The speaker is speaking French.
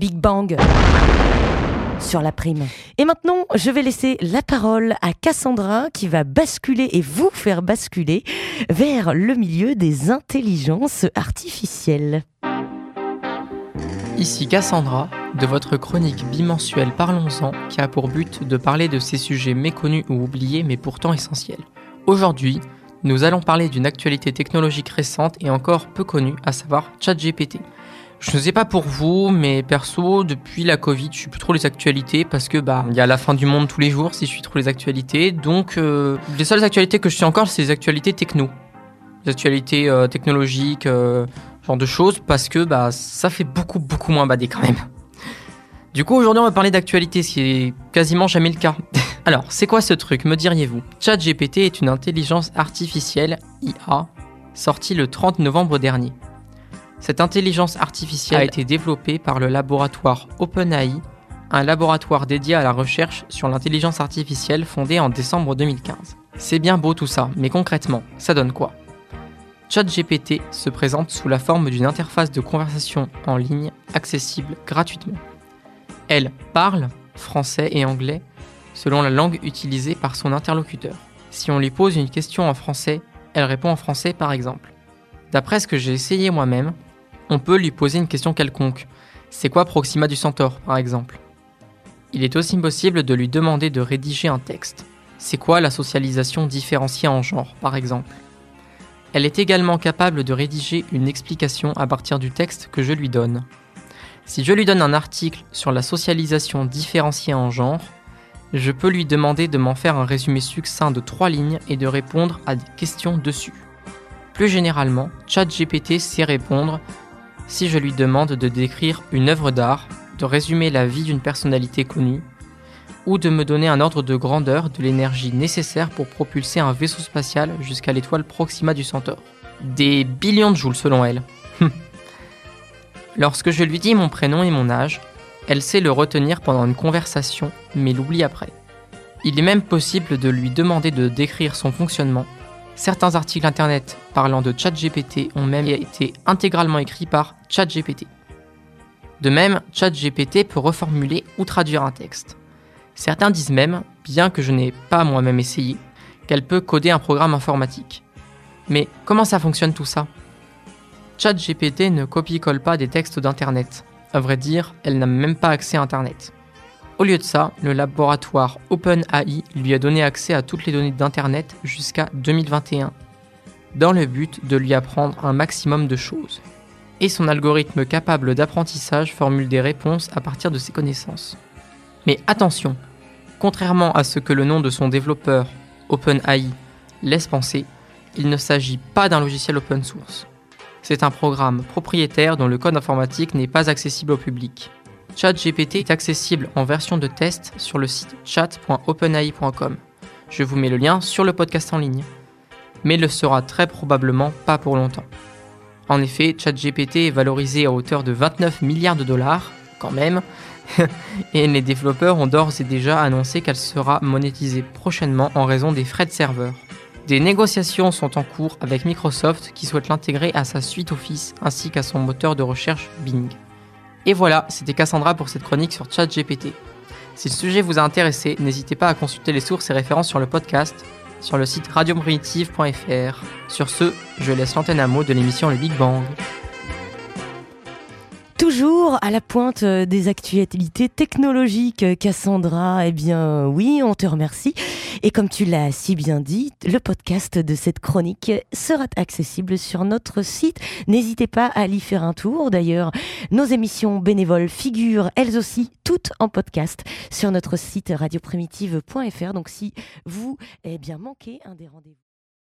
Big Bang sur la prime. Et maintenant, je vais laisser la parole à Cassandra qui va basculer et vous faire basculer vers le milieu des intelligences artificielles. Ici Cassandra, de votre chronique bimensuelle Parlons-en, qui a pour but de parler de ces sujets méconnus ou oubliés mais pourtant essentiels. Aujourd'hui, nous allons parler d'une actualité technologique récente et encore peu connue, à savoir ChatGPT. Je ne sais pas pour vous, mais perso, depuis la Covid, je suis plus trop les actualités parce que il y a la fin du monde tous les jours si je suis trop les actualités. Donc les seules actualités que je suis encore, c'est les actualités techno. Les actualités technologiques, genre de choses, parce que ça fait beaucoup moins bader quand même. Du coup, aujourd'hui, on va parler d'actualité, ce qui est quasiment jamais le cas. Alors, c'est quoi ce truc, me diriez-vous ? ChatGPT est une intelligence artificielle, IA, sortie le 30 novembre dernier. Cette intelligence artificielle a été développée par le laboratoire OpenAI, un laboratoire dédié à la recherche sur l'intelligence artificielle fondé en décembre 2015. C'est bien beau tout ça, mais concrètement, ça donne quoi ? ChatGPT se présente sous la forme d'une interface de conversation en ligne accessible gratuitement. Elle parle français et anglais selon la langue utilisée par son interlocuteur. Si on lui pose une question en français, elle répond en français par exemple. D'après ce que j'ai essayé moi-même, on peut lui poser une question quelconque. C'est quoi Proxima du Centaure, par exemple ? Il est aussi possible de lui demander de rédiger un texte. C'est quoi la socialisation différenciée en genre, par exemple ? Elle est également capable de rédiger une explication à partir du texte que je lui donne. Si je lui donne un article sur la socialisation différenciée en genre, je peux lui demander de m'en faire un résumé succinct de 3 lignes et de répondre à des questions dessus. Plus généralement, ChatGPT sait répondre si je lui demande de décrire une œuvre d'art, de résumer la vie d'une personnalité connue, ou de me donner un ordre de grandeur de l'énergie nécessaire pour propulser un vaisseau spatial jusqu'à l'étoile Proxima du Centaure. Des billions de joules selon elle. Lorsque je lui dis mon prénom et mon âge, elle sait le retenir pendant une conversation, mais l'oublie après. Il est même possible de lui demander de décrire son fonctionnement. Certains articles internet parlant de ChatGPT ont même été intégralement écrits par ChatGPT. De même, ChatGPT peut reformuler ou traduire un texte. Certains disent même, bien que je n'ai pas moi-même essayé, qu'elle peut coder un programme informatique. Mais comment ça fonctionne tout ça ? ChatGPT ne copie-colle pas des textes d'internet. À vrai dire, elle n'a même pas accès à internet. Au lieu de ça, le laboratoire OpenAI lui a donné accès à toutes les données d'internet jusqu'à 2021, dans le but de lui apprendre un maximum de choses. Et son algorithme capable d'apprentissage formule des réponses à partir de ses connaissances. Mais attention, contrairement à ce que le nom de son développeur, OpenAI, laisse penser, il ne s'agit pas d'un logiciel open source. C'est un programme propriétaire dont le code informatique n'est pas accessible au public. ChatGPT est accessible en version de test sur le site chat.openai.com. Je vous mets le lien sur le podcast en ligne. Mais il ne le sera très probablement pas pour longtemps. En effet, ChatGPT est valorisé à hauteur de 29 milliards de dollars, quand même, et les développeurs ont d'ores et déjà annoncé qu'elle sera monétisée prochainement en raison des frais de serveur. Des négociations sont en cours avec Microsoft qui souhaite l'intégrer à sa suite Office ainsi qu'à son moteur de recherche Bing. Et voilà, c'était Cassandra pour cette chronique sur ChatGPT. Si le sujet vous a intéressé, n'hésitez pas à consulter les sources et références sur le podcast, sur le site radioprimitive.fr. Sur ce, je laisse l'antenne à Maud de l'émission Le Big Bang. Toujours à la pointe des actualités technologiques, Cassandra, eh bien oui, on te remercie. Et comme tu l'as si bien dit, le podcast de cette chronique sera accessible sur notre site. N'hésitez pas à y faire un tour. D'ailleurs, nos émissions bénévoles figurent elles aussi toutes en podcast sur notre site radioprimitive.fr. Donc si vous manquez un des rendez-vous,